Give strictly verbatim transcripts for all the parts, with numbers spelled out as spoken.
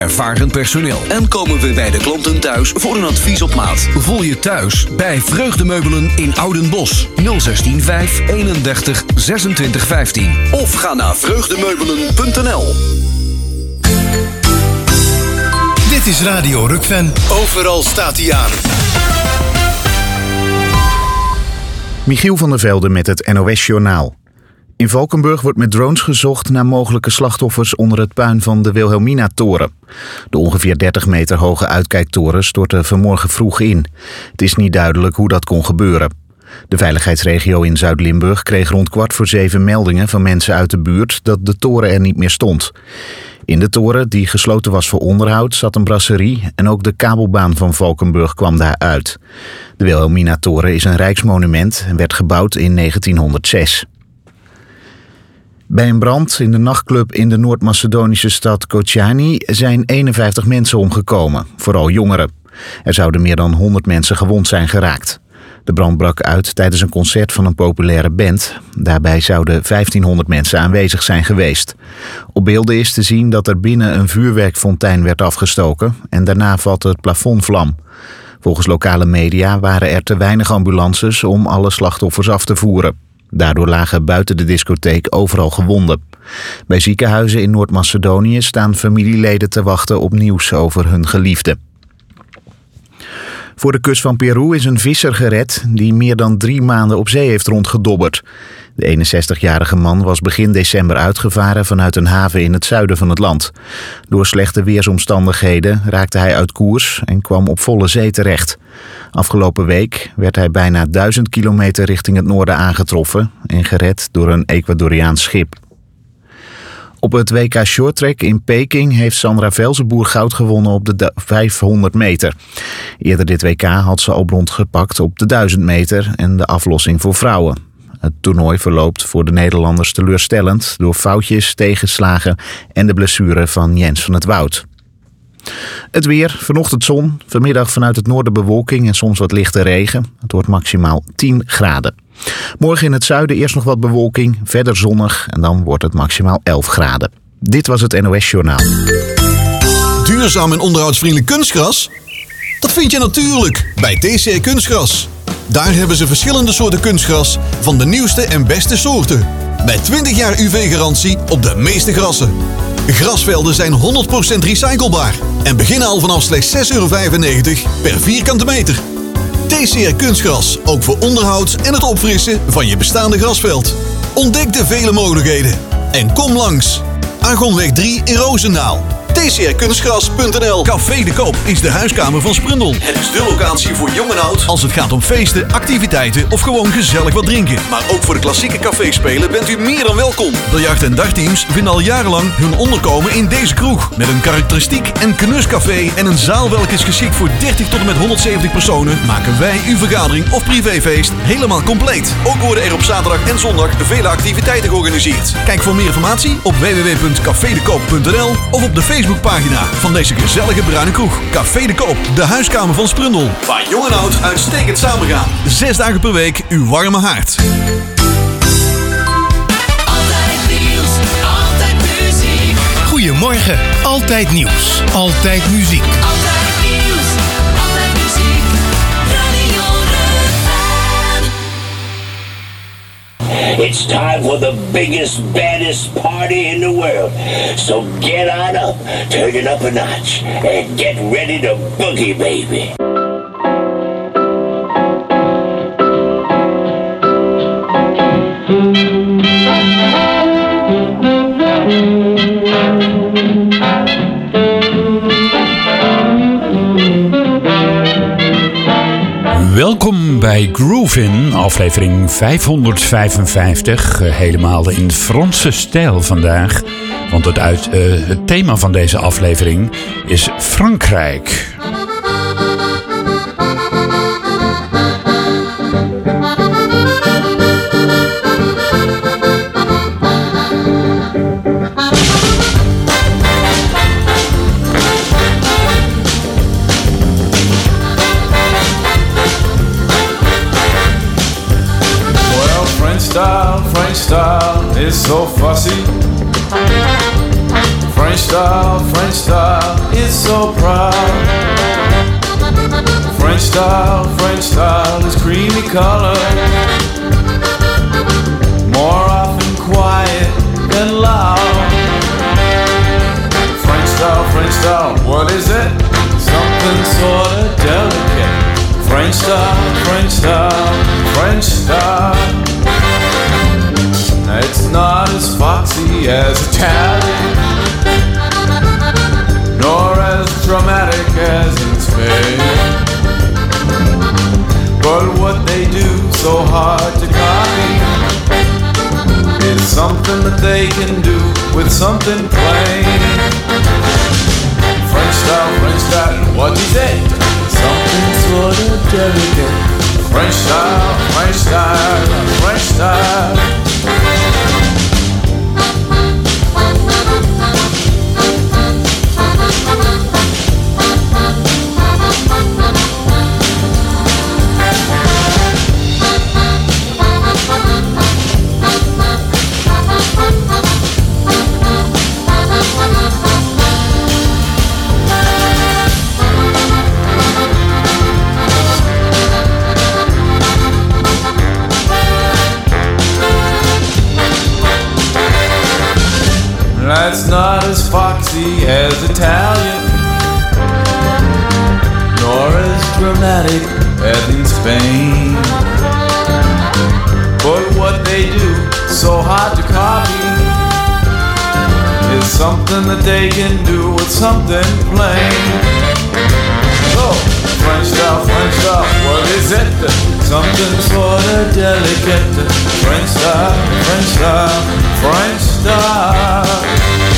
Ervaren personeel. En komen we bij de klanten thuis voor een advies op maat. Voel je thuis bij Vreugdemeubelen in Oudenbosch. nul een zes vijf eenendertig zesentwintig vijftien. Of ga naar vreugdemeubelen punt n l. Dit is Radio Rukven. Overal staat hij aan. Michiel van der Velde met het N O S-journaal. In Valkenburg wordt met drones gezocht naar mogelijke slachtoffers onder het puin van de Wilhelmina-toren. De ongeveer dertig meter hoge uitkijktoren stortte vanmorgen vroeg in. Het is niet duidelijk hoe dat kon gebeuren. De veiligheidsregio in Zuid-Limburg kreeg rond kwart voor zeven meldingen van mensen uit de buurt dat de toren er niet meer stond. In de toren, die gesloten was voor onderhoud, zat een brasserie en ook de kabelbaan van Valkenburg kwam daar uit. De Wilhelmina-toren is een rijksmonument en werd gebouwd in negentienhonderdzes. Bij een brand in de nachtclub in de Noord-Macedonische stad Kotjani zijn eenenvijftig mensen omgekomen, vooral jongeren. Er zouden meer dan honderd mensen gewond zijn geraakt. De brand brak uit tijdens een concert van een populaire band. Daarbij zouden vijftienhonderd mensen aanwezig zijn geweest. Op beelden is te zien dat er binnen een vuurwerkfontein werd afgestoken en daarna vatte het plafond vlam. Volgens lokale media waren er te weinig ambulances om alle slachtoffers af te voeren. Daardoor lagen buiten de discotheek overal gewonden. Bij ziekenhuizen in Noord-Macedonië staan familieleden te wachten op nieuws over hun geliefden. Voor de kust van Peru is een visser gered die meer dan drie maanden op zee heeft rondgedobberd. De eenenzestigjarige man was begin december uitgevaren vanuit een haven in het zuiden van het land. Door slechte weersomstandigheden raakte hij uit koers en kwam op volle zee terecht. Afgelopen week werd hij bijna duizend kilometer richting het noorden aangetroffen en gered door een Ecuadoriaans schip. Op het W K Shorttrack in Peking heeft Sandra Velzenboer goud gewonnen op de vijfhonderd meter. Eerder dit W K had ze al brons gepakt op de duizend meter en de aflossing voor vrouwen. Het toernooi verloopt voor de Nederlanders teleurstellend door foutjes, tegenslagen en de blessure van Jens van het Woud. Het weer, vanochtend zon, vanmiddag vanuit het noorden bewolking en soms wat lichte regen. Het wordt maximaal tien graden. Morgen in het zuiden eerst nog wat bewolking, verder zonnig en dan wordt het maximaal elf graden. Dit was het N O S-journaal. Duurzaam en onderhoudsvriendelijk kunstgras? Dat vind je natuurlijk bij T C R Kunstgras. Daar hebben ze verschillende soorten kunstgras van de nieuwste en beste soorten. Met twintig jaar U V-garantie op de meeste grassen. Grasvelden zijn honderd procent recyclebaar en beginnen al vanaf slechts zes euro vijfennegentig per vierkante meter. T C R Kunstgras, ook voor onderhoud en het opfrissen van je bestaande grasveld. Ontdek de vele mogelijkheden en kom langs. Argonweg drie in Roosendaal. T C R kunstgras punt n l. Café de Koop is de huiskamer van Sprundel. Het is de locatie voor jong en oud als het gaat om feesten, activiteiten of gewoon gezellig wat drinken. Maar ook voor de klassieke caféspelen bent u meer dan welkom. Biljart- en dartteams vinden al jarenlang hun onderkomen in deze kroeg. Met een karakteristiek en knuscafé en een zaal welke is geschikt voor dertig tot en met honderdzeventig personen, maken wij uw vergadering of privéfeest helemaal compleet. Ook worden er op zaterdag en zondag vele activiteiten georganiseerd. Kijk voor meer informatie op w w w punt café de koop punt n l of op de Facebookpagina van deze gezellige bruine kroeg. Café de Koop, de huiskamer van Sprundel. Waar jong en oud uitstekend samengaan. Zes dagen per week uw warme haard. Altijd nieuws, altijd muziek. Goedemorgen, altijd nieuws, altijd muziek. Altijd nieuws, altijd muziek. Radio Rukven. It's time for the biggest, baddest party in the world. So get on up, turn it up a notch, and get ready to boogie, baby. Welkom bij Groovin, aflevering vijfhonderdvijfenvijftig. Uh, helemaal in Franse stijl vandaag. Want het, uit, uh, het thema van deze aflevering is Frankrijk. French style is so fussy. French style, French style is so proud. French style, French style is creamy color, more often quiet than loud. French style, French style, what is it? Something sort of delicate. French style, French style, French style. It's not as foxy as Italian, nor as dramatic as in Spain. But what they do so hard to copy is something that they can do with something plain. French style, French style, what is it? Something sort of delicate. French style, French style, French style. That's not as foxy as Italian, nor as dramatic as in Spain. But what they do so hard to copy is something that they can do with something plain. So, French style, French style, what is it? Something sort of delicate. French style, French style, French style.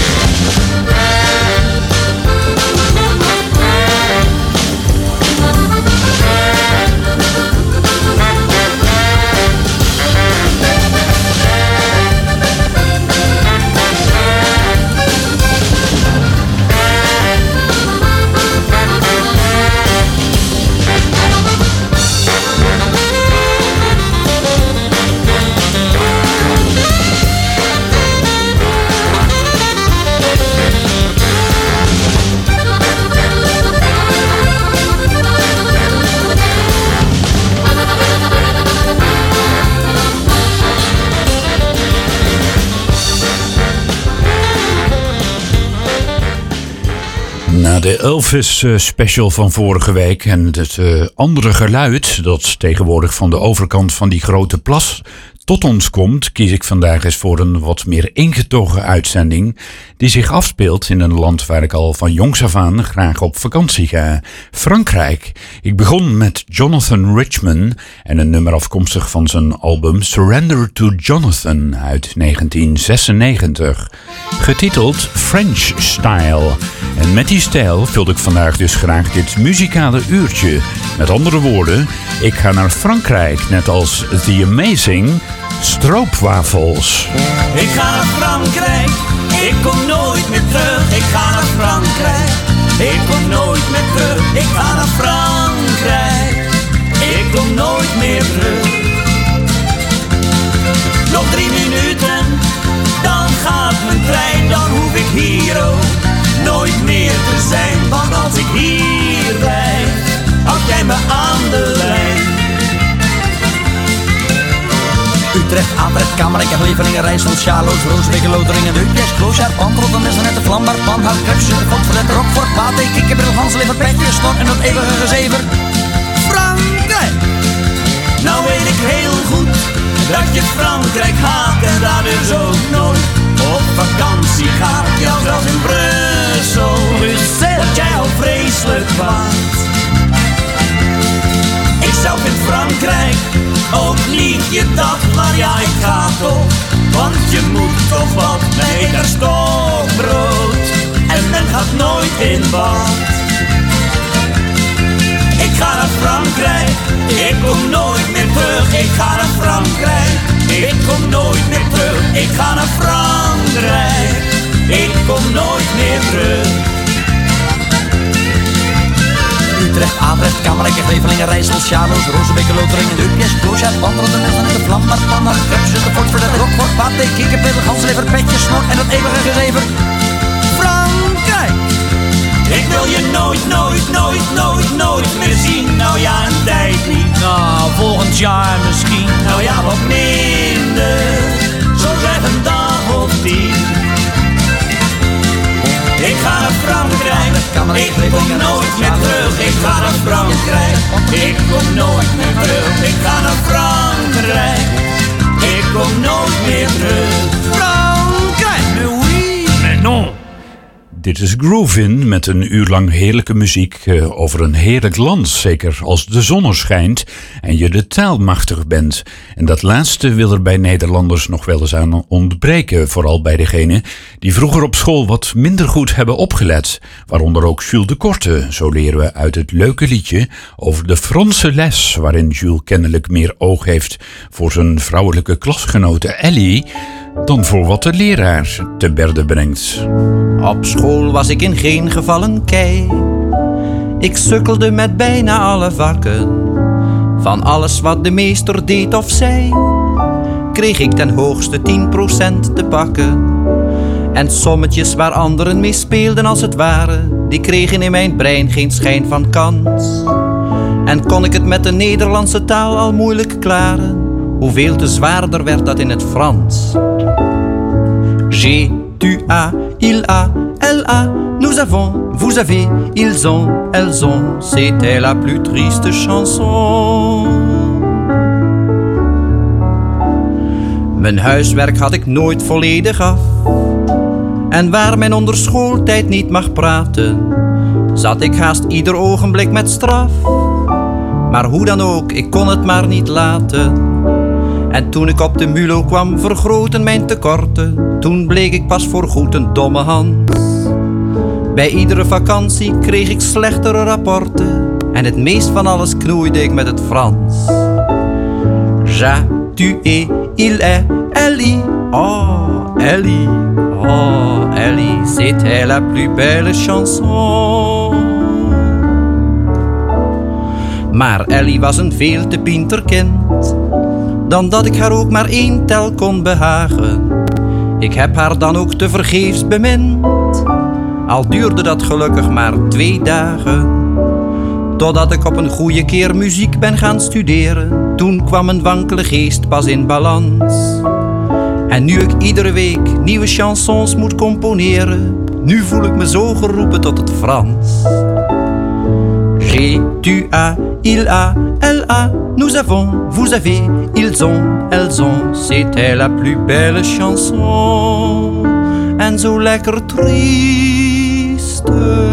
Na de Elvis uh, special van vorige week en het uh, andere geluid dat tegenwoordig van de overkant van die grote plas tot ons komt, kies ik vandaag eens voor een wat meer ingetogen uitzending die zich afspeelt in een land waar ik al van jongs af aan graag op vakantie ga, Frankrijk. Ik begon met Jonathan Richman en een nummer afkomstig van zijn album Surrender to Jonathan uit negentien zesennegentig, getiteld French Style. En met die stijl vul ik vandaag dus graag dit muzikale uurtje. Met andere woorden, ik ga naar Frankrijk, net als The Amazing Stroopwafels. Ik ga naar Frankrijk, ik kom nooit meer terug. Ik ga naar Frankrijk, ik kom nooit meer terug. Ik ga naar Frankrijk, ik kom nooit meer terug. Nog drie minuten, dan gaat mijn trein. Dan hoef ik hier ook nooit meer te zijn. Want als ik hier blijf, houd jij me aan de lijn. Utrecht, Atrecht, Kamerijk, Leveringen, Rijssel, Sjaloos, Rooswegen, Loteringen, Deukjes, Kloosjaar, Pantrotten, Messenet, Vlambaar, Panhout, Krepsje, de Godverlet, Rockfort, Pate, Kikkerbril, Hanslever, Petje, Snor en dat eeuwige gezever. Frankrijk! Nou weet ik heel goed dat je Frankrijk haat en daar dus ook nooit op vakantie gaat. Ja, zelfs in Brussel, Brussel, dat jij al vreselijk waard. Ik zelf in Frankrijk, ook niet je dat, maar ja, ik ga toch. Want je moet toch wat, nee, daar stokbrood. En men gaat nooit in bad. Ik ga naar Frankrijk, ik kom nooit meer terug. Ik ga naar Frankrijk, ik kom nooit meer terug. Ik ga naar Frankrijk, ik kom nooit meer terug. Utrecht, Atrecht, Kamerijk, Grevelingen, Rijssel, Sjaloos, Rozenbeke, Loteringen, Deukjes, Kloosjaar, Pantrotten, Messenet, Vlambaar, Panhout, Krepsje, de Godverlet, Rockfort, Pate, Kikkerbril, Hanslever, Petje, Snor en dat eeuwige gezever. Frankrijk! kijk. Ik wil je nooit, nooit, nooit, nooit, nooit meer zien. Nou ja, een tijd niet. Nou, volgend jaar misschien. Nou ja, wat minder. Zo zeg een dag of tien. Ik ga naar Frankrijk. Ik kom nooit meer terug. Ik ga naar Frankrijk. Ik kom nooit meer terug. Ik ga naar Frankrijk. Ik kom nooit meer terug. Frankrijk, mais oui, mais non. Dit is Groovin met een uur lang heerlijke muziek uh, over een heerlijk land. Zeker als de zon er schijnt en je de taal machtig bent. En dat laatste wil er bij Nederlanders nog wel eens aan ontbreken. Vooral bij degenen die vroeger op school wat minder goed hebben opgelet. Waaronder ook Jules de Korte. Zo leren we uit het leuke liedje over de Franse les. Waarin Jules kennelijk meer oog heeft voor zijn vrouwelijke klasgenote Ellie dan voor wat de leraar te berde brengt. Op school was ik in geen geval een kei. Ik sukkelde met bijna alle vakken. Van alles wat de meester deed of zei, kreeg ik ten hoogste tien procent te pakken. En sommetjes waar anderen mee speelden als het ware, die kregen in mijn brein geen schijn van kans. En kon ik het met de Nederlandse taal al moeilijk klaren, hoeveel te zwaarder werd dat in het Frans. J'ai, tu as, il a, elle a, nous avons, vous avez, ils ont, elles ont. C'était la plus triste chanson. Mijn huiswerk had ik nooit volledig af. En waar men onder schooltijd niet mag praten, zat ik haast ieder ogenblik met straf. Maar hoe dan ook, ik kon het maar niet laten. En toen ik op de MULO kwam, vergroten mijn tekorten. Toen bleek ik pas voorgoed een domme Hans. Bij iedere vakantie kreeg ik slechtere rapporten. En het meest van alles knoeide ik met het Frans. Ja, tu es, il est, Ellie. Oh, Ellie. Oh, Ellie, c'était la plus belle chanson. Maar Ellie was een veel te pinter kind, dan dat ik haar ook maar één tel kon behagen. Ik heb haar dan ook tevergeefs bemind, al duurde dat gelukkig maar twee dagen. Totdat ik op een goeie keer muziek ben gaan studeren, toen kwam een wankele geest pas in balans. En nu ik iedere week nieuwe chansons moet componeren, nu voel ik me zo geroepen tot het Frans. J'ai, tu as, il a, elle a, nous avons, vous avez, ils ont, elles ont. C'était la plus belle chanson. En zo lekker trieste.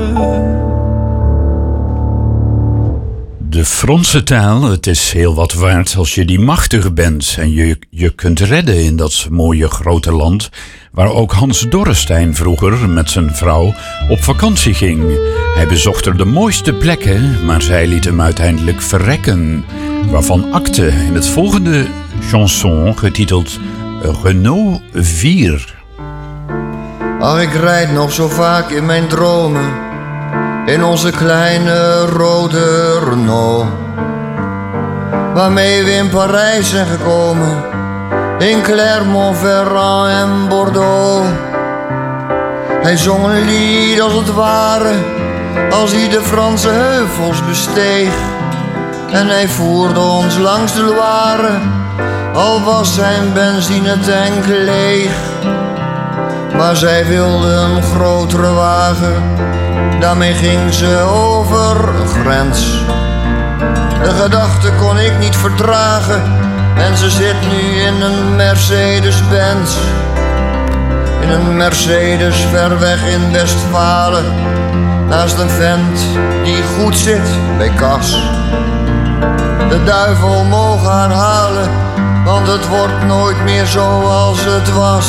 De Franse taal, het is heel wat waard als je die machtig bent en je je kunt redden in dat mooie grote land, waar ook Hans Dorrestein vroeger met zijn vrouw op vakantie ging. Hij bezocht er de mooiste plekken, maar zij liet hem uiteindelijk verrekken. Waarvan akte in het volgende chanson, getiteld Renault vier. Ach, ik rijd nog zo vaak in mijn dromen in onze kleine rode Renault, waarmee we in Parijs zijn gekomen, in Clermont-Ferrand en Bordeaux. Hij zong een lied als het ware, als hij de Franse heuvels besteeg. En hij voerde ons langs de Loire, al was zijn benzinetank leeg. Maar zij wilde een grotere wagen, daarmee ging ze over een grens. De gedachte kon ik niet verdragen en ze zit nu in een Mercedes-Benz. In een Mercedes ver weg in Westfalen, naast een vent die goed zit bij kas. De duivel mogen haar halen, want het wordt nooit meer zoals het was.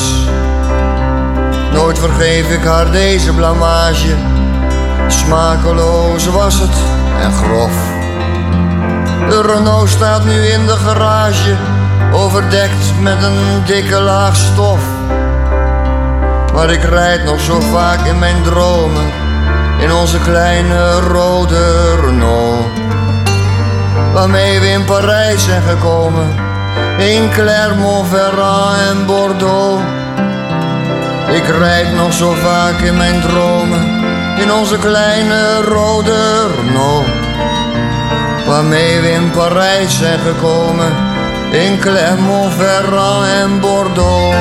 Nooit vergeef ik haar deze blamage, smakeloos was het en grof. De Renault staat nu in de garage, overdekt met een dikke laag stof. Maar ik rijd nog zo vaak in mijn dromen, in onze kleine rode Renault, waarmee we in Parijs zijn gekomen, in Clermont-Ferrand en Bordeaux. Ik Ik rijd nog zo vaak in mijn dromen in onze kleine rode Renault, waarmee we in Parijs zijn gekomen, in Clermont-Ferrand en Bordeaux.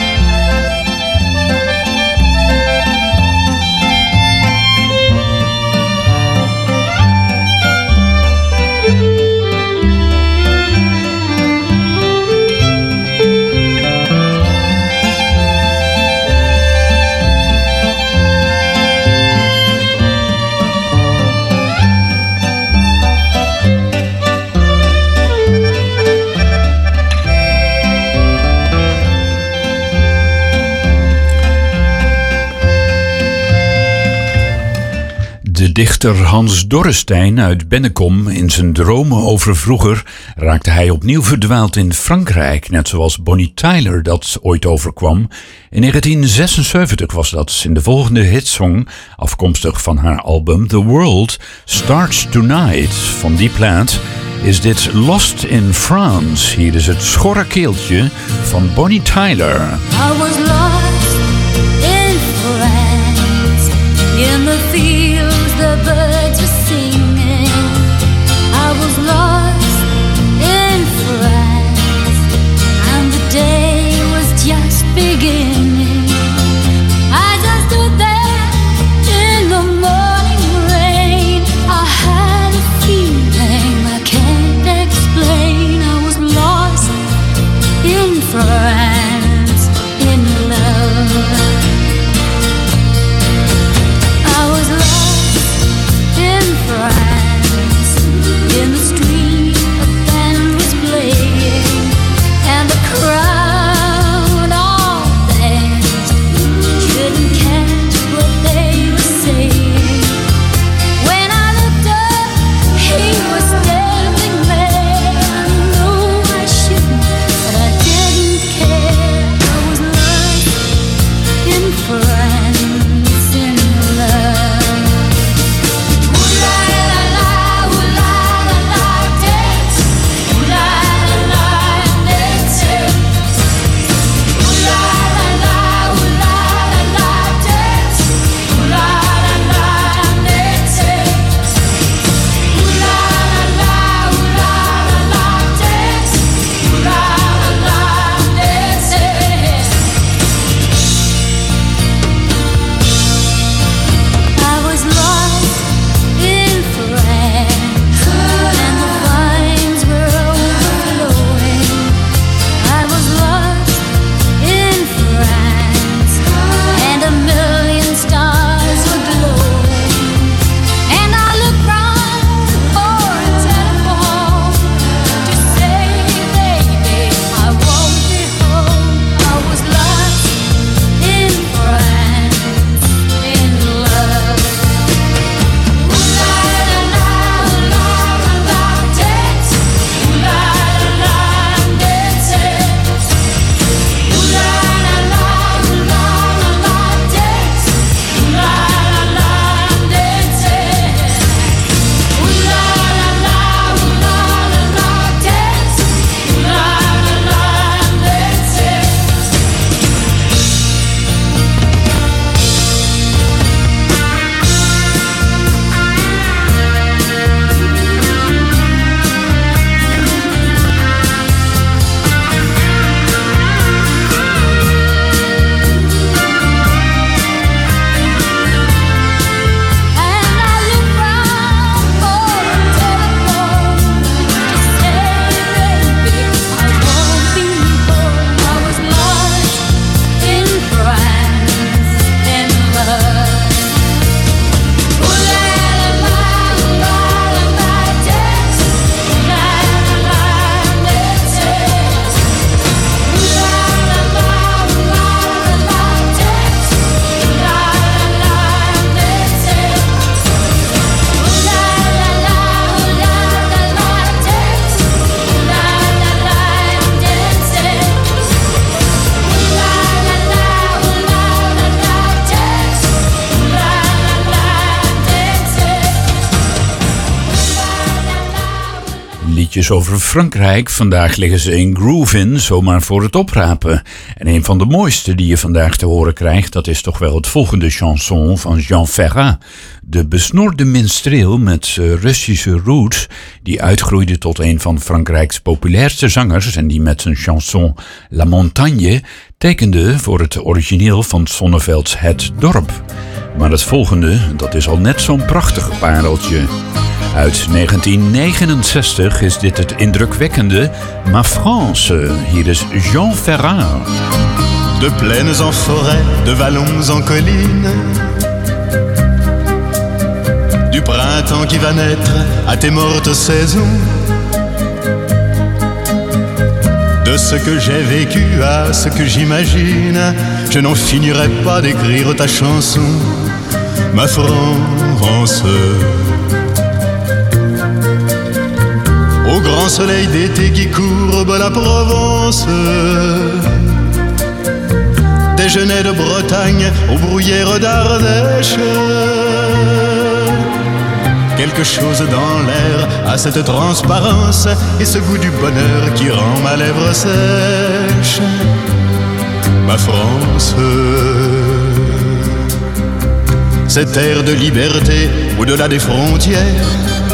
De dichter Hans Dorrestein uit Bennekom, in zijn dromen over vroeger raakte hij opnieuw verdwaald in Frankrijk, net zoals Bonnie Tyler dat ooit overkwam. In negentien zesenzeventig was dat. In de volgende hitsong, afkomstig van haar album The World Starts Tonight. Van die plaat is dit Lost in France. Hier is het schorre keeltje van Bonnie Tyler. I was lost in France, in the fields the birds were singing. I was lost in France, and the day was just beginning. I just stood there in the morning rain. I had a feeling I can't explain. I was lost in France, in liedjes over Frankrijk. Vandaag liggen ze in Groove In, zomaar voor het oprapen. En een van de mooiste die je vandaag te horen krijgt, dat is toch wel het volgende chanson van Jean Ferrat. De besnorde minstreel met uh, Russische roots, die uitgroeide tot een van Frankrijks populairste zangers en die met zijn chanson La Montagne tekende voor het origineel van Sonnevelds Het Dorp. Maar het volgende, dat is al net zo'n prachtig pareltje. Uit negentien negenenzestig is dit het indrukwekkende Ma France. Hier is Jean Ferrat. De plaines en forêt, de vallons en collines, du printemps qui va naître à tes mortes saisons, de ce que j'ai vécu à ce que j'imagine, je n'en finirai pas d'écrire ta chanson, ma France. Au grand soleil d'été qui courbe la Provence, des genêts de Bretagne aux bruyères d'Ardèche, quelque chose dans l'air a cette transparence et ce goût du bonheur qui rend ma lèvre sèche, ma France. Cette air de liberté au-delà des frontières,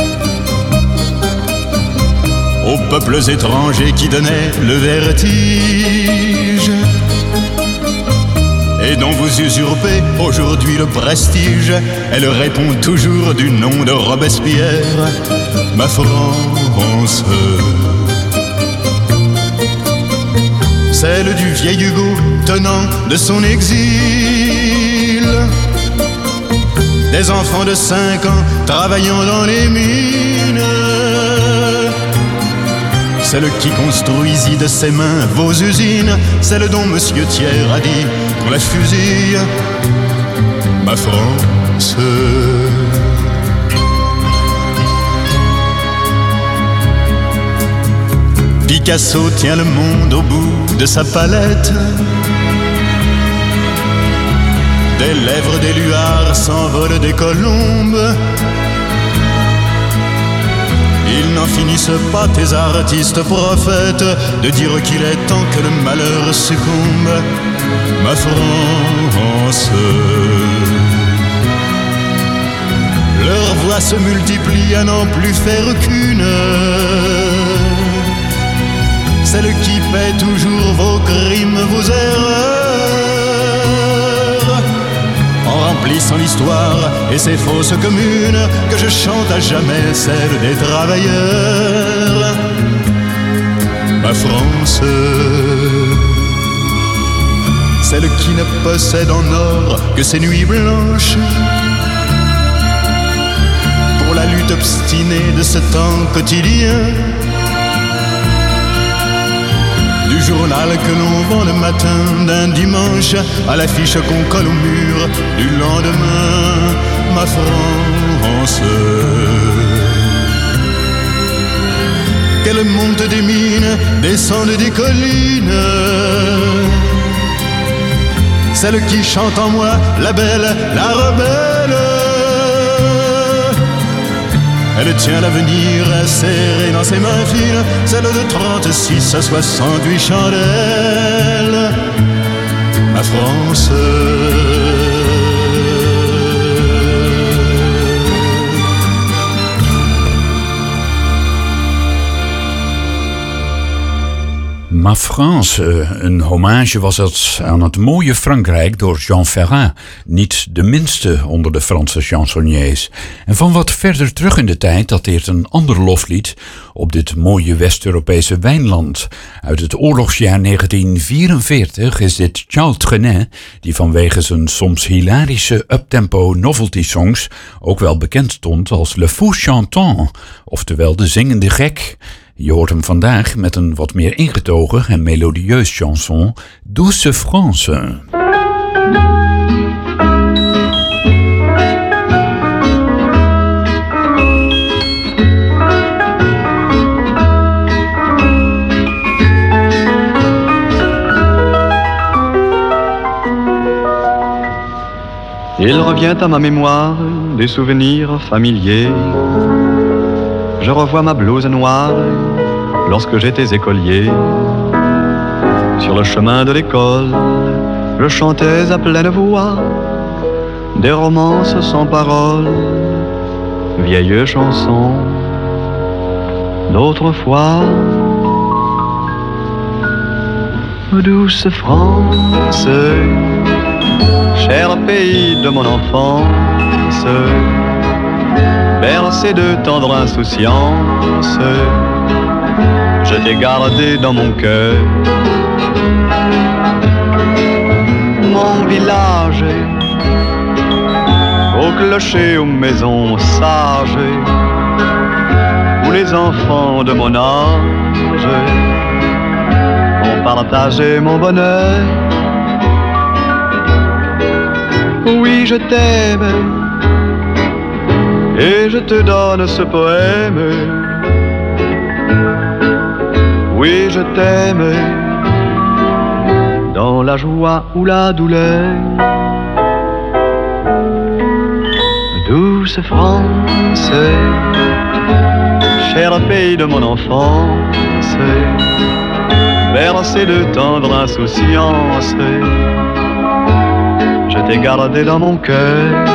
aux peuples étrangers qui donnaient le vertige, et dont vous usurpez aujourd'hui le prestige. Elle répond toujours du nom de Robespierre, ma France. Celle du vieil Hugo tenant de son exil, des enfants de cinq ans travaillant dans les mines, celle qui construisit de ses mains vos usines, celle dont Monsieur Thiers a dit qu'on la fusille, ma France. Picasso tient le monde au bout de sa palette, des lèvres des luards s'envolent des colombes. Ils n'en finissent pas, tes artistes prophètes, de dire qu'il est temps que le malheur succombe, ma France. Leurs voix se multiplient à n'en plus faire qu'une, celle qui paie toujours vos crimes, vos erreurs, en remplissant l'histoire et ses fausses communes, que je chante à jamais celle des travailleurs, ma France. Celle qui ne possède en or que ses nuits blanches, pour la lutte obstinée de ce temps quotidien, du journal que l'on vend le matin d'un dimanche à l'affiche qu'on colle au mur du lendemain, ma France. Qu'elle monte des mines, descende des collines, celle qui chante en moi, la belle, la rebelle. Elle tient l'avenir serré dans ses mains fines, celle de trente-six à soixante-huit chandelles, ma France. Ma France, een hommage was het aan het mooie Frankrijk door Jean Ferrat, niet de minste onder de Franse chansonniers. En van wat verder terug in de tijd dateert een ander loflied op dit mooie West-Europese wijnland. Uit het oorlogsjaar negentien vierenveertig is dit Charles Trenet, die vanwege zijn soms hilarische uptempo novelty songs ook wel bekend stond als Le Fou Chantant, oftewel de zingende gek. Je hoort hem vandaag met een wat meer ingetogen en melodieus chanson, Douce France. Il revient à ma mémoire des souvenirs familiers, je revois ma blouse noire lorsque j'étais écolier. Sur le chemin de l'école, je chantais à pleine voix des romances sans paroles, vieilles chansons d'autrefois. Douce France, cher pays de mon enfance, bercé de tendre insouciance, je t'ai gardé dans mon cœur. Mon village, au clocher, aux maisons sages, où les enfants de mon âge ont partagé mon bonheur. Oui, je t'aime, et je te donne ce poème. Oui, je t'aime, dans la joie ou la douleur. Douce France, cher pays de mon enfance, bercé de tendre insouciance, je t'ai gardé dans mon cœur.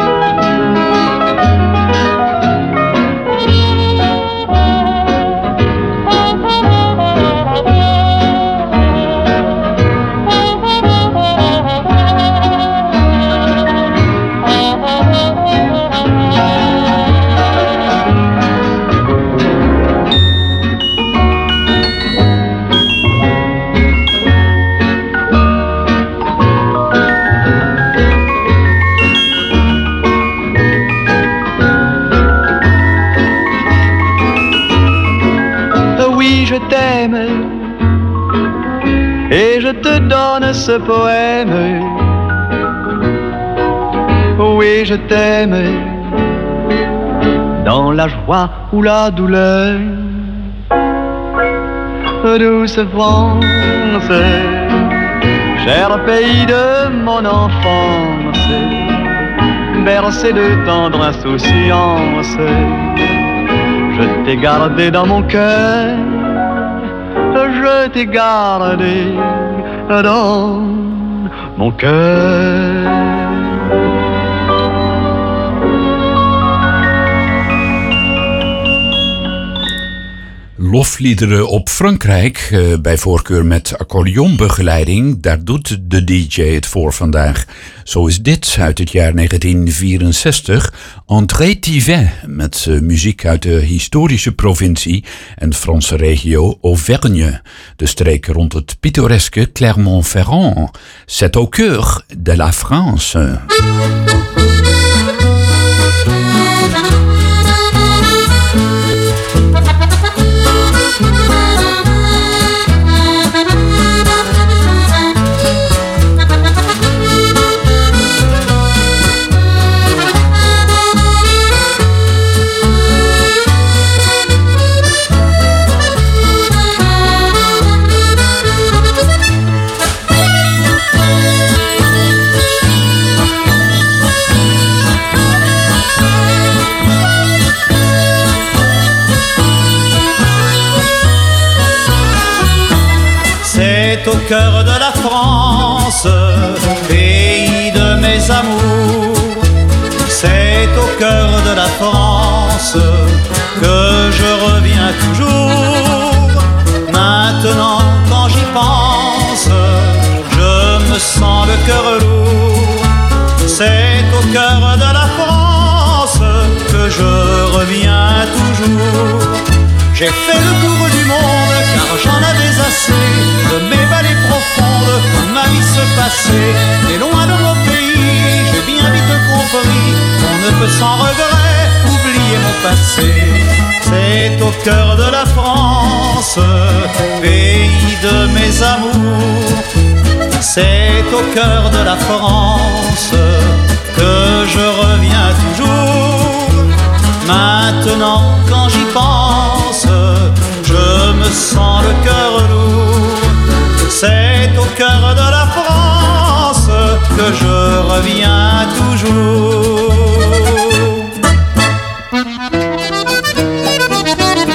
Et je te donne ce poème. Oui, je t'aime, dans la joie ou la douleur. Douce France, cher pays de mon enfance, bercé de tendre insouciance, je t'ai gardé dans mon cœur. Je t'ai gardé dans mon cœur. Lofliederen op Frankrijk, uh, bij voorkeur met accordeonbegeleiding, daar doet de D J het voor vandaag. Zo is dit uit het jaar negentien vierenzestig, André Thivet, met uh, muziek uit de historische provincie en Franse regio Auvergne, de streek rond het pittoreske Clermont-Ferrand. C'est au cœur de la France. Au cœur de la France, pays de mes amours, c'est au cœur de la France que je reviens toujours. Maintenant quand j'y pense, je me sens le cœur lourd. C'est au cœur de la France que je reviens toujours. J'ai fait le tour du monde car j'en avais assez de mes vallées profondes où ma vie se passait. Et loin de mon pays, j'ai bien vite compris qu'on ne peut sans regret oublier mon passé. C'est au cœur de la France, pays de mes amours. C'est au cœur de la France que je reviens toujours. Maintenant quand j'y pense, je me sens le cœur lourd. C'est au cœur de la France que je reviens toujours.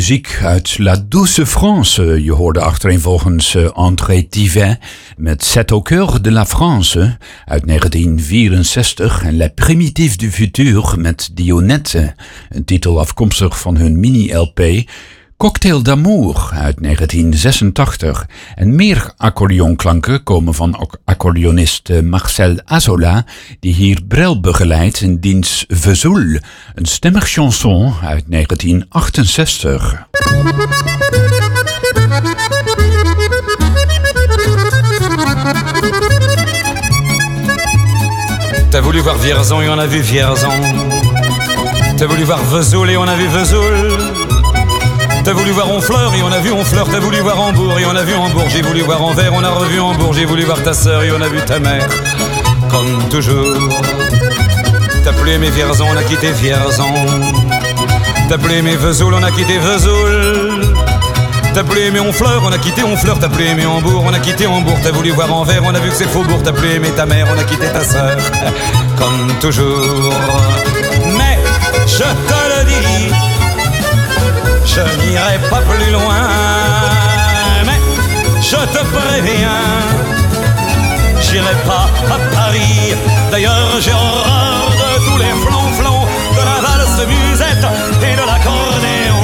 muziek uit La Douce France. Je hoorde achtereenvolgens uh, André Thivet met C'est au cœur de la France uit negentien vierenzestig en Les Primitives du Futur met Dionette, een titel afkomstig van hun mini-L P Cocktail d'Amour uit negentien zesentachtig. En meer accordeonklanken komen van accordeonist Marcel Azola, die hier Brel begeleidt in diens Vesoul, een stemmig chanson uit negentien achtenzestig. T'as voulu voir Vierzon et on a vu Vierzon. T'as voulu voir Vesoul et on a vu Vesoul. T'as voulu voir Honfleur et on a vu Honfleur. T'as voulu voir Hambourg et on a vu Hambourg. J'ai voulu voir Anvers, on a revu Hambourg. J'ai voulu voir ta sœur et on a vu ta mère. Comme toujours. T'as plus aimé Vierzon, on a quitté Vierzon. T'as plus aimé Vesoul, on a quitté Vesoul. T'as plus aimé Honfleur, on a quitté Honfleur. T'as plus aimé Hambourg, on a quitté Hambourg. T'as voulu voir Anvers, on a vu que c'est Faubourg. T'as plus aimé ta mère, on a quitté ta sœur. Comme toujours. Mais je te le dis, je n'irai pas plus loin, mais je te préviens, j'irai pas à Paris. D'ailleurs j'ai horreur de tous les flonflons, de la valse musette et de l'accordéon.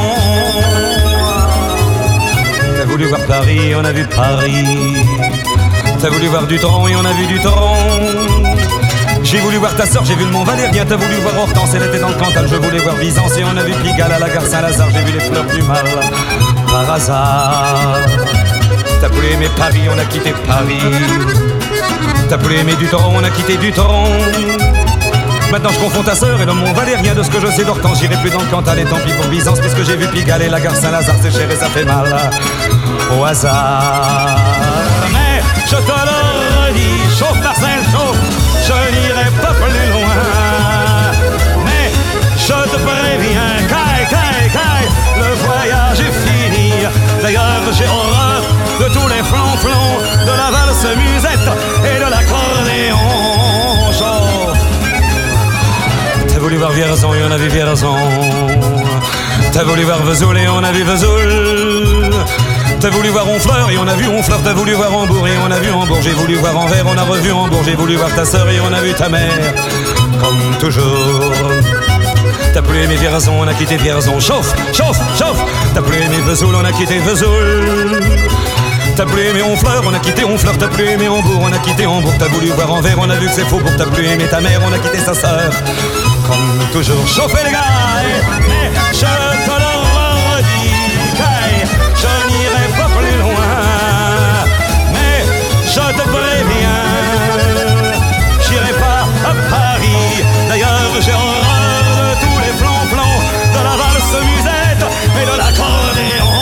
T'as voulu voir Paris, on a vu Paris. T'as voulu voir Dutron et on a vu Dutron. J'ai voulu voir ta sœur, j'ai vu le Mont Valérien. T'as voulu voir Hortense, elle était dans le Cantal. Je voulais voir Byzance et on a vu Pigalle à la gare Saint-Lazare. J'ai vu les fleurs du mal par hasard. T'as plus aimé Paris, on a quitté Paris. T'as plus aimé Dutron, on a quitté Dutron. Maintenant je confonds ta sœur et le Mont Valérien. De ce que je sais d'Hortense, j'irai plus dans le Cantal. Et tant pis pour Byzance, puisque j'ai vu Pigalle et la gare Saint-Lazare. C'est cher et ça fait mal au hasard. Mais je te le redis, chauffe Marcel, chauffe. Je n'irai pas plus loin, mais je te préviens, caille, caille, caille, le voyage est fini. D'ailleurs j'ai horreur de tous les flonflons, de la valse musette et de l'accordéon. T'as voulu voir Vierzon et on a vu Vierzon. T'as voulu voir Vesoul et on a vu Vesoul. T'as voulu voir Honfleur et on a vu Honfleur. T'as voulu voir Hambourg et on a vu Hambourg. J'ai voulu voir Anvers, on a revu Hambourg. J'ai voulu voir ta sœur et on a vu ta mère. Comme toujours. T'as plus aimé Vierzon, on a quitté Vierzon. Chauffe, chauffe, chauffe. T'as plus aimé Vesoul, on a quitté Vesoul. T'as plus aimé Honfleur, on a quitté Honfleur. T'as plus aimé Hambourg, on a quitté Hambourg. T'as voulu voir Anvers, on a vu que c'est Faubourg. T'as plus aimé ta mère, on a quitté sa sœur. Comme toujours. Chauffez les gars, mais je te le redis, caille. Je n'irai pas plus loin, mais je te préviens, j'irai pas à Paris. D'ailleurs j'ai horreur de tous les flonflons, de la valse musette et de l'accordéon.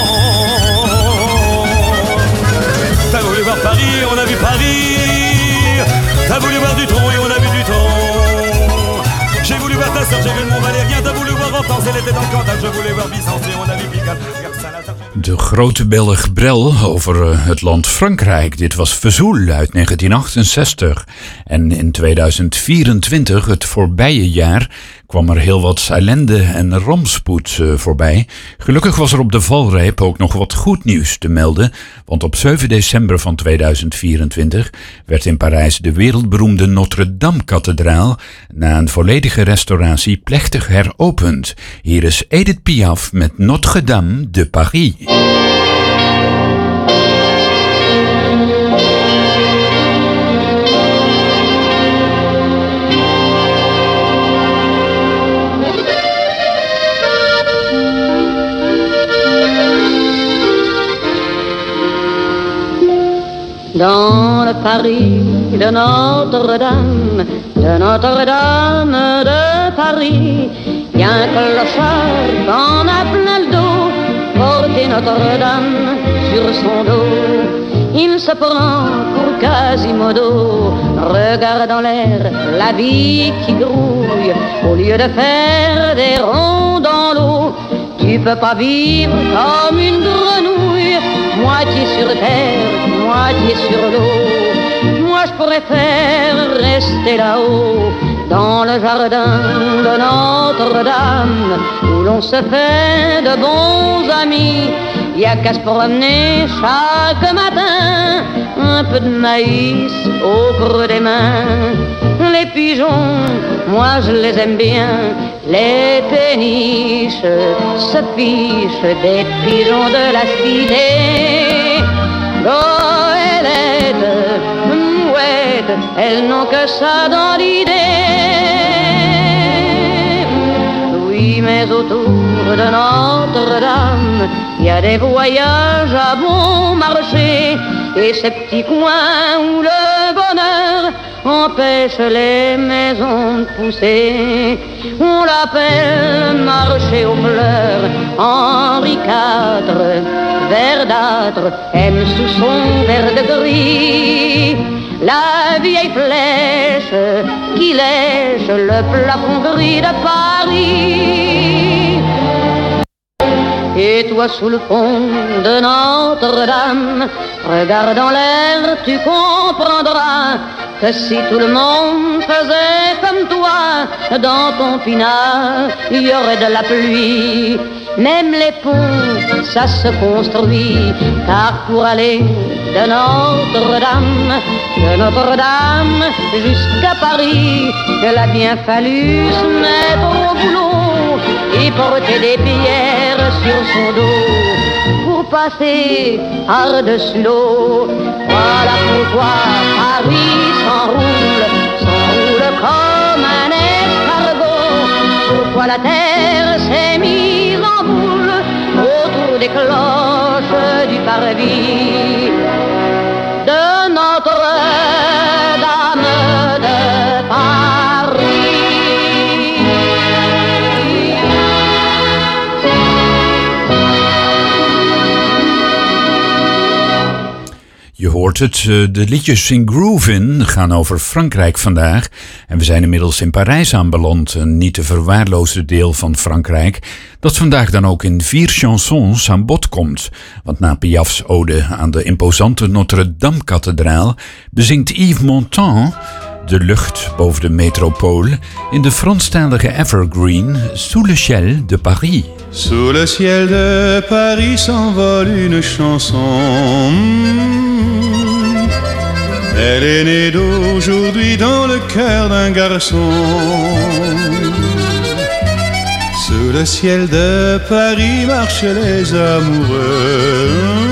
T'as voulu voir Paris, on a vu Paris. T'as voulu voir Dutron et on a vu Dutron. J'ai voulu voir ta sœur, j'ai vu le Mont Valérien. T'as voulu voir Hortense, elle était dans le Cantal. Je voulais voir Byzance et on a vu Pigalle. De grote Belg Brel over het land Frankrijk. Dit was Vesoul uit negentien achtenzestig. En in tweeduizend vierentwintig, het voorbije jaar, kwam er heel wat ellende en rampspoed voorbij. Gelukkig was er op de valreep ook nog wat goed nieuws te melden. Want op zeven december van tweeduizend vierentwintig werd in Parijs de wereldberoemde Notre-Dame-kathedraal na een volledige restauratie plechtig heropend. Hier is Edith Piaf met Notre-Dame de Paris. Dans le Paris de Notre-Dame, de Notre-Dame de Paris, y a un clochard qu'on a plein le dos, porter Notre-Dame sur son dos. Il se prend pour Quasimodo, regarde en l'air la vie qui grouille, au lieu de faire des ronds dans l'eau. Tu peux pas vivre comme une grenouille, moitié sur terre, moitié sur l'eau. Moi je pourrais faire rester là-haut, dans le jardin de Notre-Dame, où l'on se fait de bons amis. Y a qu'à se promener chaque matin, un peu de maïs au creux des mains. Les pigeons, moi je les aime bien, les péniches se fichent des pigeons de la cité. Goélette, mouette, elles n'ont que ça dans l'idée. Oui, mais autour de Notre-Dame, il y a des voyages à bon marché et ces petits coins où le bonheur empêche les maisons de pousser. On l'appelle marché aux fleurs. Henri quatre, verdâtre, aime sous son verre de gris la vieille flèche qui lèche le plafond gris de Paris. Et toi sous le pont de Notre-Dame, regardant l'air, tu comprendras que si tout le monde faisait comme toi, dans ton pinard, il y aurait de la pluie. Même les ponts, ça se construit, car pour aller de Notre-Dame, de Notre-Dame jusqu'à Paris, il a bien fallu se mettre au boulot et porter des pierres sur son dos pour passer par-dessus l'eau. Voilà pourquoi Paris s'enroule, s'enroule comme un escargot. Pourquoi la terre s'est mise en boule autour des cloches du parvis de Notre-Dame de Paris. Je hoort het, de liedjes in Groovin gaan over Frankrijk vandaag. En we zijn inmiddels in Parijs aanbeland, een niet te verwaarloosde deel van Frankrijk, dat vandaag dan ook in vier chansons aan bod komt. Want na Piaf's ode aan de imposante Notre-Dame-kathedraal bezingt Yves Montand de lucht boven de metropool in de Franstalige evergreen Sous le ciel de Paris. Sous le ciel de Paris s'envole une chanson. Elle est née d'aujourd'hui dans le cœur d'un garçon. Sous le ciel de Paris marchent les amoureux.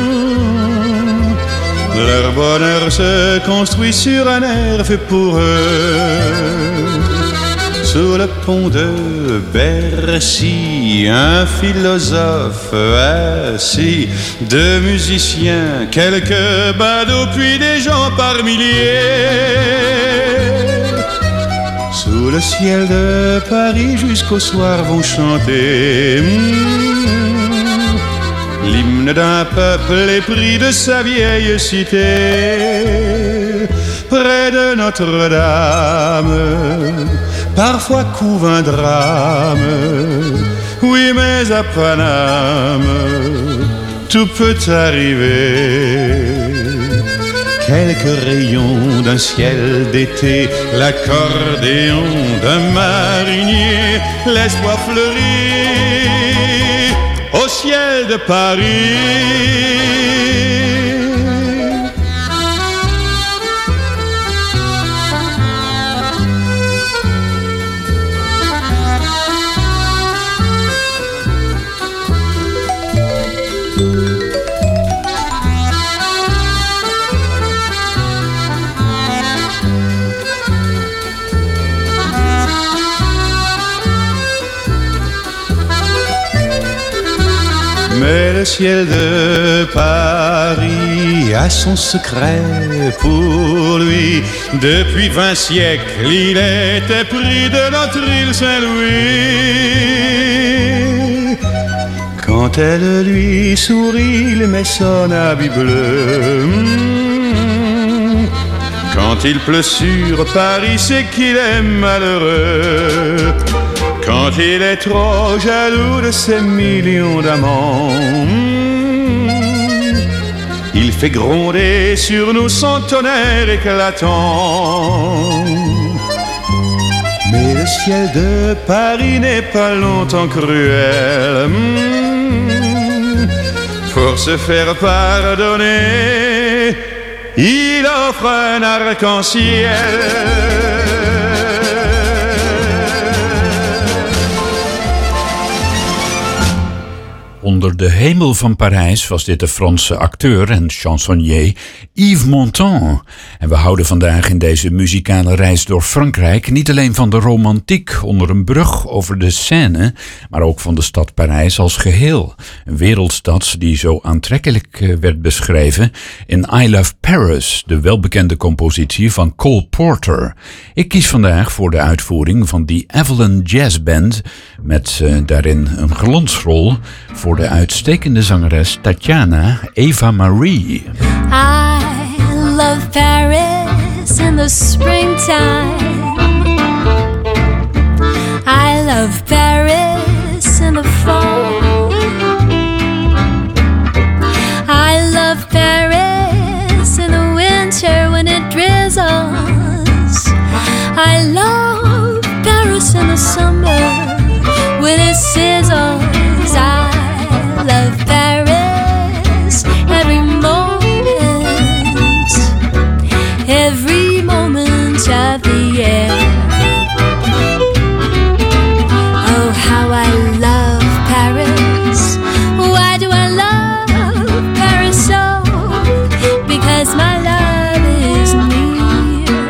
Leur bonheur se construit sur un air fait pour eux. Sous le pont de Bercy, un philosophe assis, deux musiciens, quelques badauds, puis des gens par milliers. Sous le ciel de Paris, jusqu'au soir vont chanter mmh, l'hymne d'un peuple épris de sa vieille cité. Près de Notre-Dame, parfois couve un drame. Oui, mais à Paname, tout peut arriver. Quelques rayons d'un ciel d'été, l'accordéon d'un marinier, l'espoir fleurit au ciel de Paris. Mais le ciel de Paris a son secret pour lui. Depuis vingt siècles, il était pris de notre île Saint-Louis. Quand elle lui sourit, il met son habit bleu. Quand il pleut sur Paris, c'est qu'il est malheureux. Quand il est trop jaloux de ses millions d'amants, il fait gronder sur nous son tonnerre éclatant. Mais le ciel de Paris n'est pas longtemps cruel. Mmh. Pour se faire pardonner, il offre un arc-en-ciel. Onder de hemel van Parijs was dit de Franse acteur en chansonnier Yves Montand. En we houden vandaag in deze muzikale reis door Frankrijk niet alleen van de romantiek onder een brug over de Seine, maar ook van de stad Parijs als geheel. Een wereldstad die zo aantrekkelijk werd beschreven in I Love Paris, de welbekende compositie van Cole Porter. Ik kies vandaag voor de uitvoering van die Evelyn Jazz Band met uh, daarin een glansrol voor de uitstekende zangeres Tatjana Eva Marie. I love Paris in the springtime. I love Paris in the fall. I love Paris in the winter when it drizzles. I love Paris in the summer when it sizzles. I love Paris every moment, every moment of the year. Oh, how I love Paris. Why do I love Paris so? Because my love is near.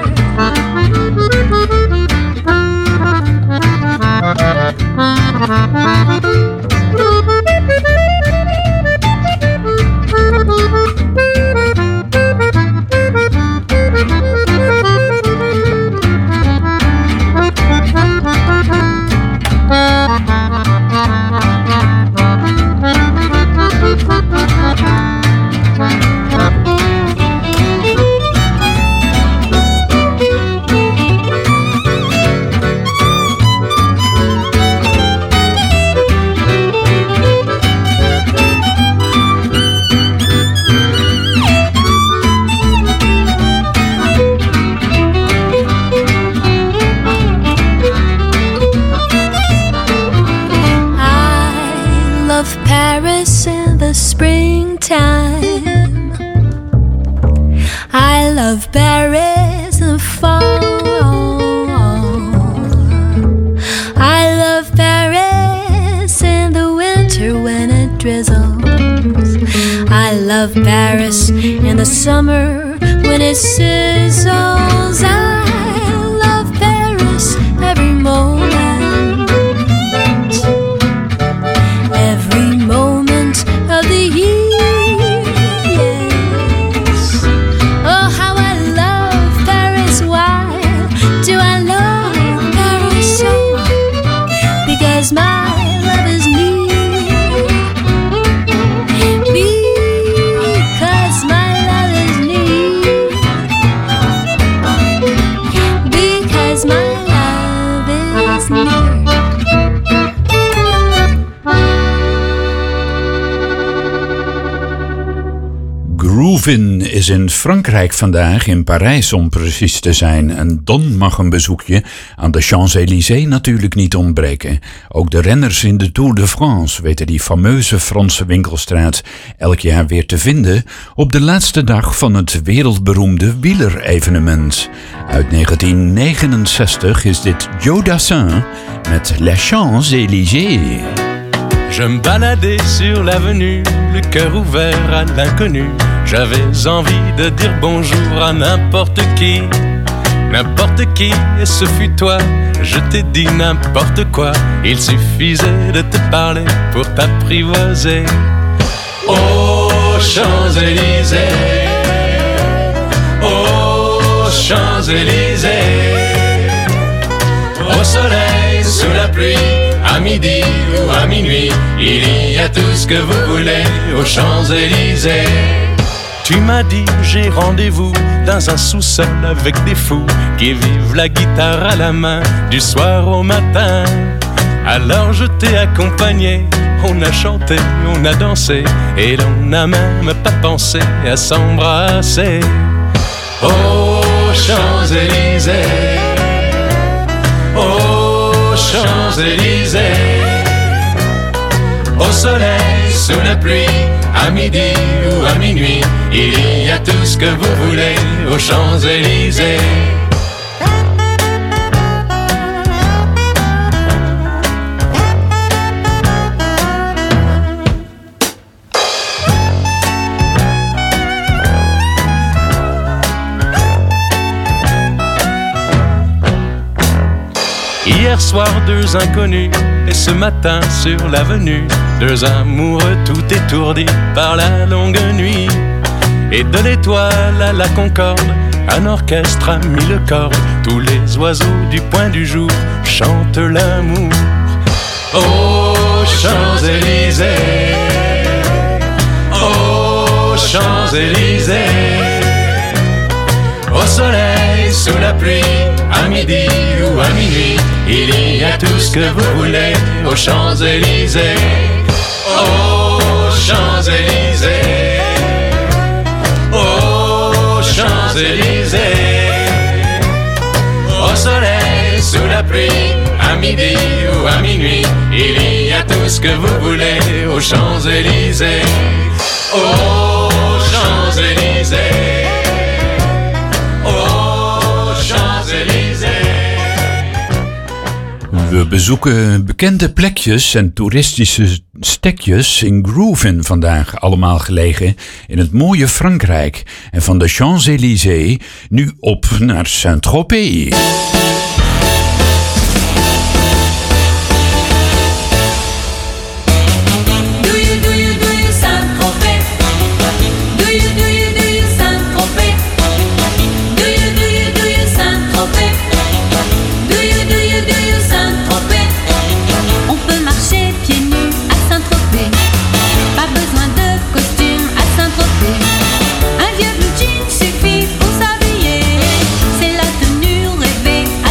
Springtime. I love Paris in the fall. I love Paris in the winter when it drizzles. I love Paris in the summer when it sizzles. I love Paris every moment, every moment of the year. Groovin is in Frankrijk vandaag, in Parijs om precies te zijn. En dan mag een bezoekje aan de Champs-Élysées natuurlijk niet ontbreken. Ook de renners in de Tour de France weten die fameuze Franse winkelstraat elk jaar weer te vinden op de laatste dag van het wereldberoemde wielerevenement. Uit negentien negenenzestig is dit Joe Dassin met Les Champs-Élysées. Je me baladais sur l'avenue, le cœur ouvert à l'inconnu. J'avais envie de dire bonjour à n'importe qui, n'importe qui, et ce fut toi. Je t'ai dit n'importe quoi, il suffisait de te parler pour t'apprivoiser. Aux Champs-Élysées, aux Champs-Élysées, au soleil, sous la pluie, à midi ou à minuit, il y a tout ce que vous voulez aux Champs-Élysées. Tu m'as dit j'ai rendez-vous dans un sous-sol avec des fous qui vivent la guitare à la main du soir au matin. Alors je t'ai accompagné, on a chanté, on a dansé et l'on n'a même pas pensé à s'embrasser. Aux Champs-Élysées, aux Champs-Élysées. Au soleil, sous la pluie, à midi ou à minuit, il y a tout ce que vous voulez aux Champs-Élysées. Hier soir, deux inconnus, et ce matin sur l'avenue, deux amoureux tout étourdis par la longue nuit. Et de l'étoile à la Concorde, un orchestre a mis le corps. Tous les oiseaux du point du jour chantent l'amour. Aux Champs-Élysées, aux Champs-Élysées, au soleil, sous la pluie, à midi ou à minuit, il y a tout ce que vous voulez aux Champs-Élysées. Aux Champs-Élysées, aux Champs-Élysées, au soleil, sous la pluie, à midi ou à minuit, il y a tout ce que vous voulez aux Champs-Élysées. Aux Champs-Élysées, We bezoeken bekende plekjes en toeristische stekjes in Groovin vandaag, allemaal gelegen in het mooie Frankrijk. En van de Champs-Élysées nu op naar Saint-Tropez. Un vieux blue jean suffit pour s'habiller. C'est la tenue rêvée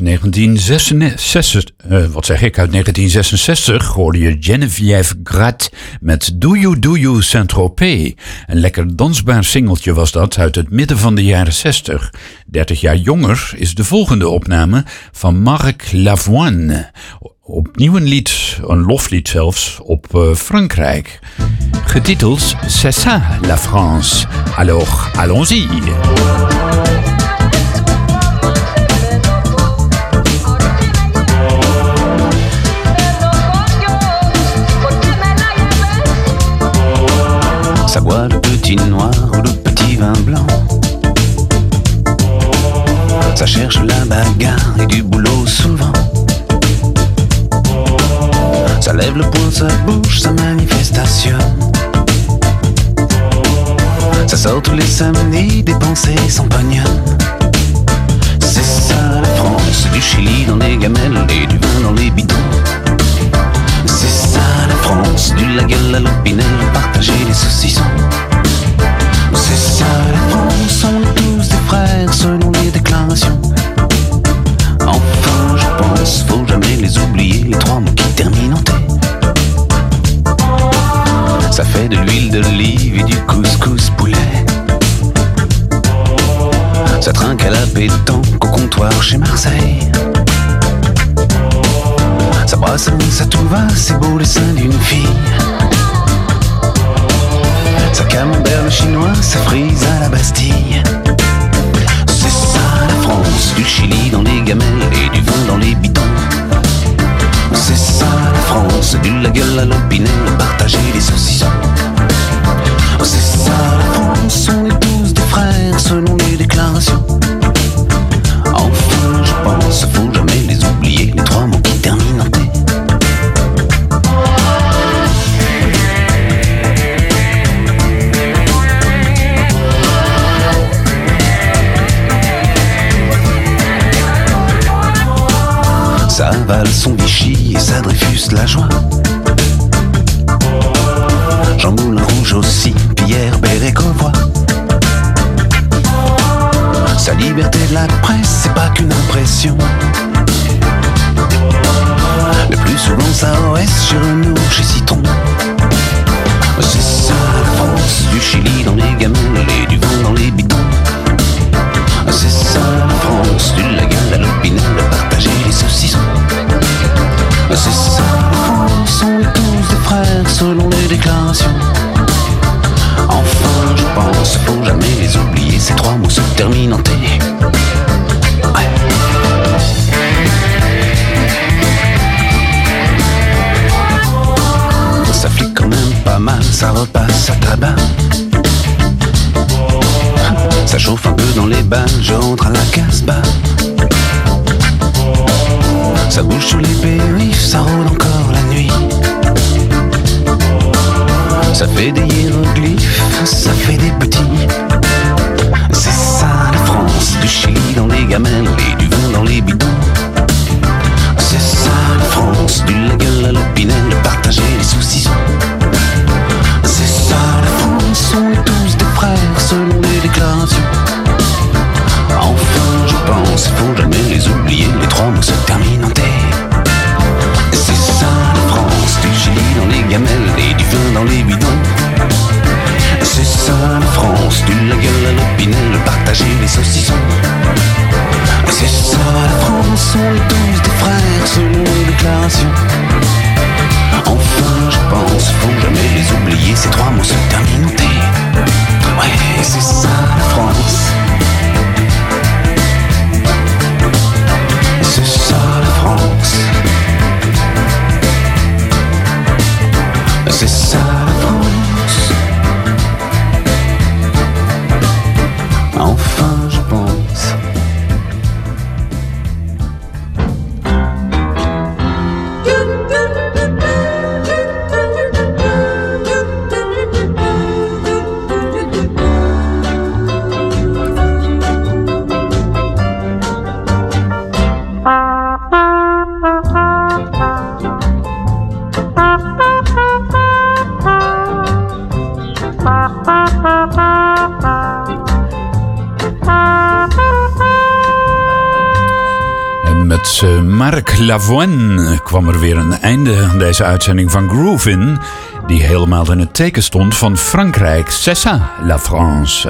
negentien zesenzestig, uh, wat zeg ik, uit negentien zesenzestig hoorde je Geneviève Grat met Do You Do You Saint-Tropez. Een lekker dansbaar singeltje was dat uit het midden van de jaren zestig. dertig jaar jonger is de volgende opname van Marc Lavoine. Opnieuw een lied, een loflied zelfs, op uh, Frankrijk. Getiteld C'est ça la France. Alors, allons-y. Ça boit le petit noir ou le petit vin blanc. Ça cherche la bagarre et du boulot souvent. Ça lève le poing, ça bouge, ça manifestation. Ça sort tous les samedis, dépenser son pognon. C'est ça la France, du Chili dans les gamelles et du vin dans les bidons. C'est ça la France, du la gueule à l'opinel, partager les saucissons. C'est ça la France, on est tous des frères selon les déclarations. Enfin je pense, faut jamais les oublier, les trois mots qui terminent en T. Ça fait de l'huile d'olive et du couscous poulet. Ça trinque à la pétanque au comptoir chez Marseille. Ça brasse, ça tout va, c'est beau le sein d'une fille. Ça camembert le chinois, ça frise à la Bastille. C'est ça la France, du Chili dans les gamelles et du vin dans les bidons. C'est ça la France, du la gueule à l'opinel, partager les saucissons. C'est ça la France, on est tous des frères selon les déclarations. Enfin je pense, faut jamais les oublier, les trois mots qui terminent en T. Ça avale son Vichy et ça Dreyfus la joie. Jean Moulin Rouge aussi, Pierre Bérégovoy. Sa liberté de la presse, c'est pas qu'une impression. Le plus souvent ça O S chez Renault, chez Citron. C'est ça la France, du Chili dans les gamelles et du vin dans les bidons. C'est ça la France, du la gueule à l'opinel, partager les saucissons. C'est ça la France, on est tous des frères selon les déclarations. Enfin je pense, faut jamais les oublier, ces trois mots se terminent en T. Ouais. Ça flique quand même pas mal, ça repasse à tabac. Ça chauffe un peu dans les balles, je rentre à la Casbah. Ça bouge sur les périphes, ça rôde encore la nuit. Ça fait des hiéroglyphes, ça fait des petits. C'est ça la France, du Chili dans les gamelles et du vin dans les bidons. C'est ça la France, du la gueule à l'opinel, partager les saucissons. C'est ça la France, on est tous des frères selon les déclarations. Enfin je pense, faut jamais les oublier, les trois mots se terminent en T. C'est ça la France, du Chili dans les gamelles et du vin dans les bidons. C'est ça la France, du la gueule à l'opinel, partager les saucissons. C'est ça la France, on est tous des frères selon les déclarations. Enfin je pense, faut jamais les oublier, ces trois mots se terminent en T. Ouais, c'est ça la France. C'est ça la France. C'est ça la France. Enfin je pense. Met uh, Marc Lavoine kwam er weer een einde aan deze uitzending van Groovin, die helemaal in het teken stond van Frankrijk. C'est ça, la France.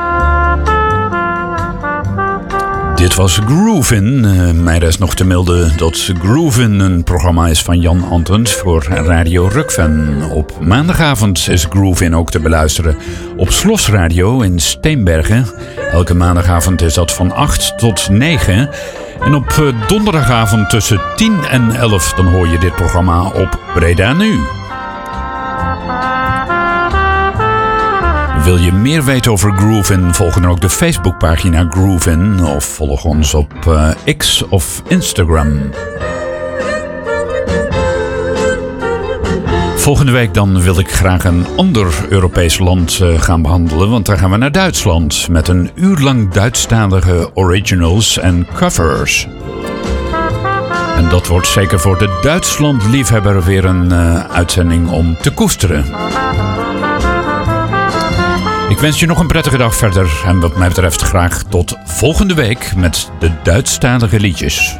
Dit was Groovin. Uh, mij rest nog te melden dat Groovin een programma is van Jan Antens voor Radio Rukven. Op maandagavond is Groovin ook te beluisteren op Slos Radio in Steenbergen. Elke maandagavond is dat van acht tot negen. En op donderdagavond tussen tien en elf dan hoor je dit programma op Breda Nu. Wil je meer weten over Groovin? Volg dan ook de Facebookpagina Groovin of volg ons op uh, X of Instagram. Volgende week dan wil ik graag een ander Europees land uh, gaan behandelen, want daar gaan we naar Duitsland met een uur lang Duitsstalige originals en covers. En dat wordt zeker voor de Duitsland-liefhebber weer een uh, uitzending om te koesteren. Ik wens je nog een prettige dag verder en wat mij betreft graag tot volgende week met de Duitsstalige liedjes.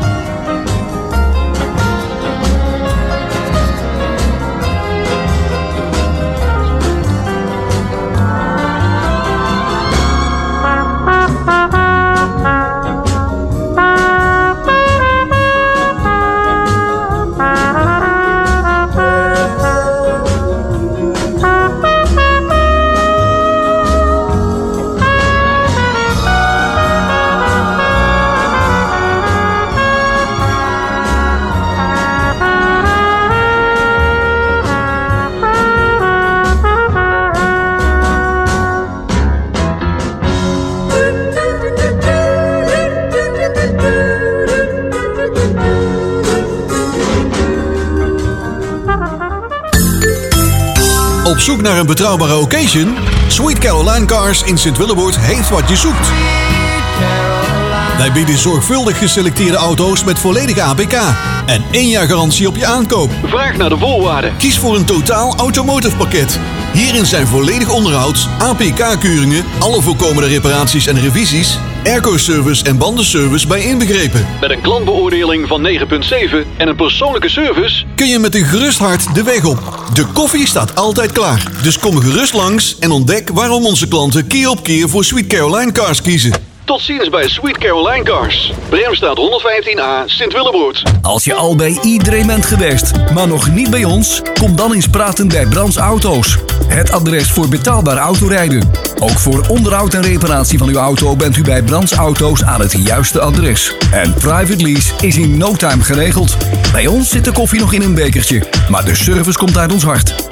Op zoek naar een betrouwbare occasion? Sweet Caroline Cars in Sint-Willeboord heeft wat je zoekt. Wij bieden zorgvuldig geselecteerde auto's met volledige A P K en één jaar garantie op je aankoop. Vraag naar de voorwaarden. Kies voor een totaal automotive pakket. Hierin zijn volledig onderhoud, A P K-keuringen, alle voorkomende reparaties en revisies, airco-service en bandenservice bij inbegrepen. Met een klantbeoordeling van negen komma zeven en een persoonlijke service kun je met een gerust hart de weg op. De koffie staat altijd klaar. Dus kom gerust langs en ontdek waarom onze klanten keer op keer voor Sweet Caroline Cars kiezen. Tot ziens bij Sweet Caroline Cars. Bremstraat honderdvijftien A, Sint-Willeboord. Als je al bij iedereen bent geweest, maar nog niet bij ons, kom dan eens praten bij Brands Auto's. Het adres voor betaalbaar autorijden. Ook voor onderhoud en reparatie van uw auto bent u bij Brands Auto's aan het juiste adres. En private lease is in no time geregeld. Bij ons zit de koffie nog in een bekertje, maar de service komt uit ons hart.